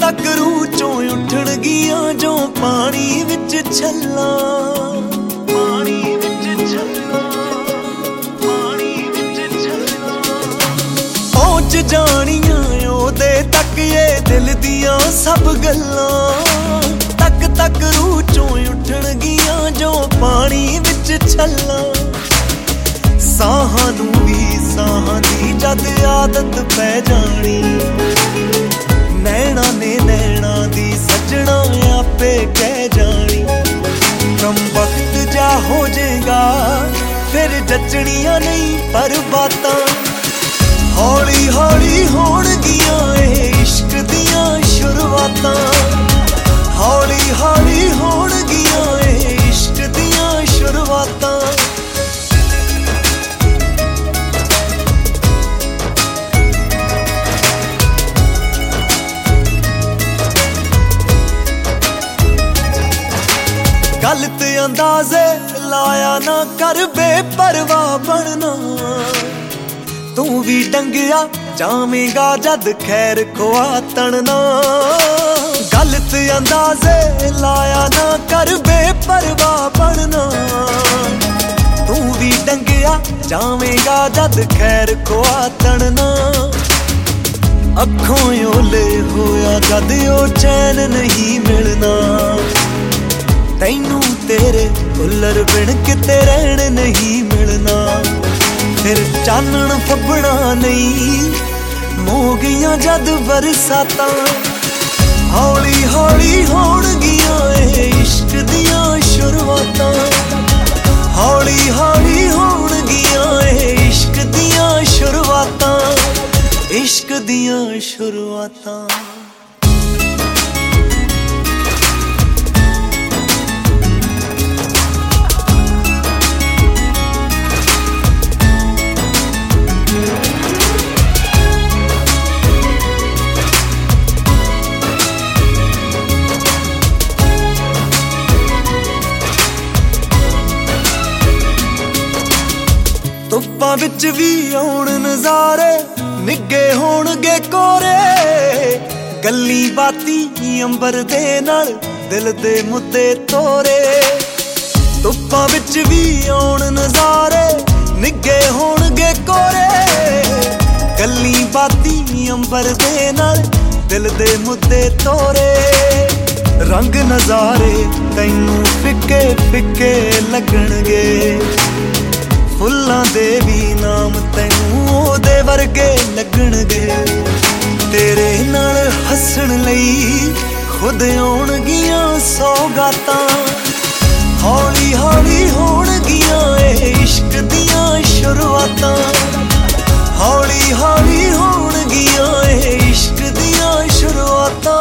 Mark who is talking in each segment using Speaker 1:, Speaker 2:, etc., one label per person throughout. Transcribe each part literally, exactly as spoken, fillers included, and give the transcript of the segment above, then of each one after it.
Speaker 1: तक रूह चों उठणगीਆਂ जो पानी विच छल्लां पानी विच छल्लां पानी विच छल्लां पहुंच जाणियां ओदे तक ये दिल दियां सब गल्लां तक तक रूह चों उठणगीਆਂ जो पानी विच छल्लां साहां नूं वी साहां दी जद आदत पै जानी नैना ने नैना दी सजना आपे कह जानी कम वक्त जा हो जाएगा फिर जचनियां नहीं पर बातां हौली हौली होणगियां ए इश्क दियां शुरुआतां हौली हौली होणगियां ए इश्क दियां शुरुआतां गलत अंदाजे लाया ना कर बेपरवाह बनना तू भी डंगिया जावेगा जद खैर खुआ तड़ना गलत अंदाजे लाया ना कर बेपरवाह बनना तू भी डंगिया जावेगा जद खैर खुआ तड़ना अखों ओले होया जद ओ चैन नहीं मिलना तैनू तेरे फुल्लर बिन किते रहन नहीं मिलना फिर चानण फब्बना नहीं मोगियां जद बरसातां हौली हौली होणगियां ए इश्क दियां शुरुआतां हौली हौली होणगियां ए इश्क दियां शुरुआतां इश्क दियां शुरुआतां ਧੁੱਪਾਂ ਵਿੱਚ ਵੀ ਆਉਣ ਨਜ਼ਾਰੇ ਨਿੱਗੇ ਹੋਣਗੇ ਕੋਰੇ ਗੱਲੀ ਬਾਤੀ ਅੰਬਰ ਦੇ ਨਾਲ ਦਿਲ ਦੇ ਮੁੱਦੇ ਤੋਰੇ ਧੁੱਪਾਂ ਵਿੱਚ ਵੀ ਆਉਣ ਨਜ਼ਾਰੇ ਨਿੱਗੇ ਹੋਣਗੇ ਕੋਰੇ ਗੱਲੀ ਬਾਤੀ ਅੰਬਰ ਦੇ ਨਾਲ ਦਿਲ ਦੇ ਮੁੱਦੇ ਤੋਰੇ ਰੰਗ ਨਜ਼ਾਰੇ ਤੈਨੂੰ ਫਿੱਕੇ ਫਿੱਕੇ ਲੱਗਣਗੇ फुल्लां दे भी नाम तैनू ओदे वर्गे लगणगे तेरे नाल हसण लई खुद आउणगियां सौगातां हौली हौली होणगियां ए इश्क दियां शुरुआतां हौली हौली होणगियां ए इश्क दियां शुरुआतां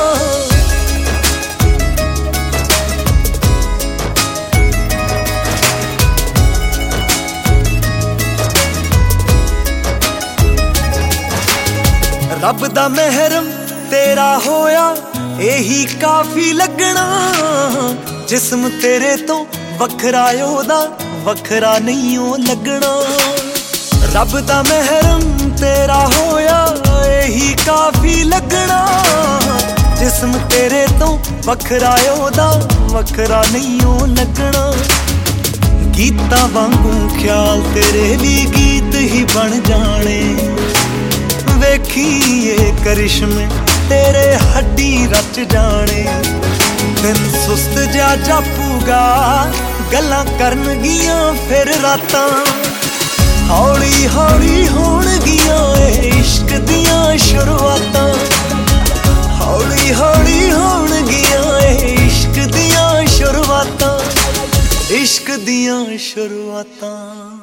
Speaker 1: रब दा महरम तेरा होया यही काफी लगना जिस्म तेरे तो वखरा ओदा वखरा नहीं ओ लगना रब दा महरम तेरा होया यही काफी लगना जिस्म तेरे तो वखरा ओदा वखरा नहीं ओ लगना गीतां वांगू ख्याल तेरे भी गीत ही बन जाने वेखी ये करिश्मे तेरे हड्डी रच जाने दिन सुस्त जा जापूगा गल्लां करनगियां फिर रातां हौली हौली होणगियां ए इश्क दियां शुरुआतां हौली हौली होणगियां ए इश्क दियां शुरुआतां इश्क दियां शुरुआतां।